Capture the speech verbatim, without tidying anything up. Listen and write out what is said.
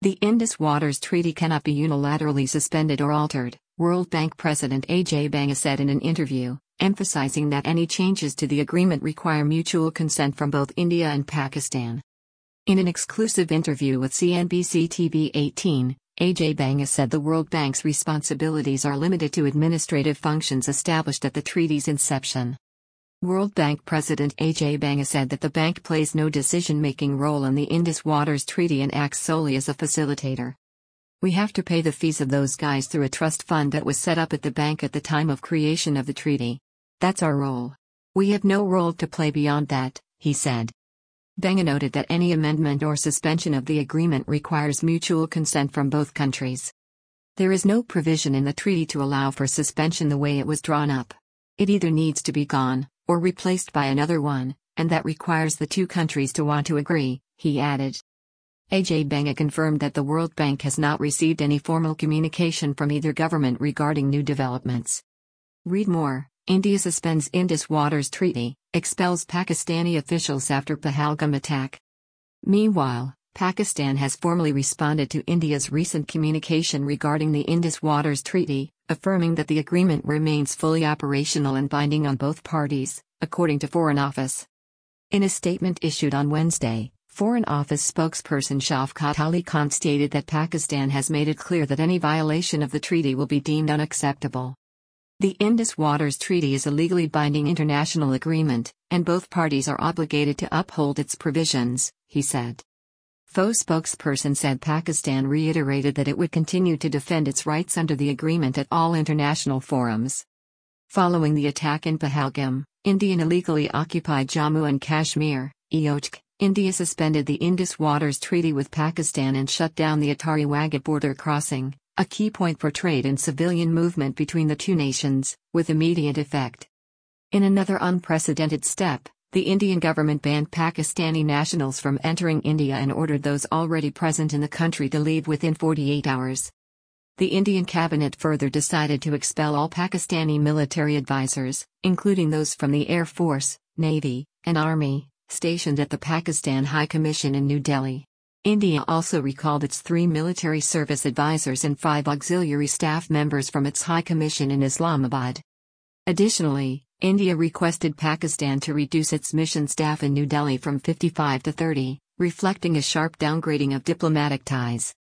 The Indus Waters Treaty cannot be unilaterally suspended or altered, World Bank President Ajay Banga said in an interview, emphasizing that any changes to the agreement require mutual consent from both India and Pakistan. In an exclusive interview with C N B C T V eighteen, Ajay Banga said the World Bank's responsibilities are limited to administrative functions established at the treaty's inception. World Bank President Ajay Banga said that the bank plays no decision-making role in the Indus Waters Treaty and acts solely as a facilitator. "We have to pay the fees of those guys through a trust fund that was set up at the bank at the time of creation of the treaty. That's our role. We have no role to play beyond that," he said. Banga noted that any amendment or suspension of the agreement requires mutual consent from both countries. There is no provision in the treaty to allow for suspension the way it was drawn up. It either needs to be gone, or replaced by another one, and that requires the two countries to want to agree, he added. Ajay Banga confirmed that the World Bank has not received any formal communication from either government regarding new developments. Read more: India suspends Indus Waters Treaty, expels Pakistani officials after Pahalgam attack. Meanwhile, Pakistan has formally responded to India's recent communication regarding the Indus Waters Treaty, affirming that the agreement remains fully operational and binding on both parties, according to Foreign Office. In a statement issued on Wednesday, Foreign Office spokesperson Shafqat Ali Khan stated that Pakistan has made it clear that any violation of the treaty will be deemed unacceptable. The Indus Waters Treaty is a legally binding international agreement, and both parties are obligated to uphold its provisions, he said. F O spokesperson said Pakistan reiterated that it would continue to defend its rights under the agreement at all international forums. Following the attack in Pahalgam, Indian illegally occupied Jammu and Kashmir, E O T C, India suspended the Indus Waters Treaty with Pakistan and shut down the Attari Wagah border crossing, a key point for trade and civilian movement between the two nations, with immediate effect. In another unprecedented step, the Indian government banned Pakistani nationals from entering India and ordered those already present in the country to leave within forty-eight hours. The Indian cabinet further decided to expel all Pakistani military advisors, including those from the Air Force, Navy, and Army, stationed at the Pakistan High Commission in New Delhi. India also recalled its three military service advisors and five auxiliary staff members from its High Commission in Islamabad. Additionally, India requested Pakistan to reduce its mission staff in New Delhi from fifty-five to thirty, reflecting a sharp downgrading of diplomatic ties.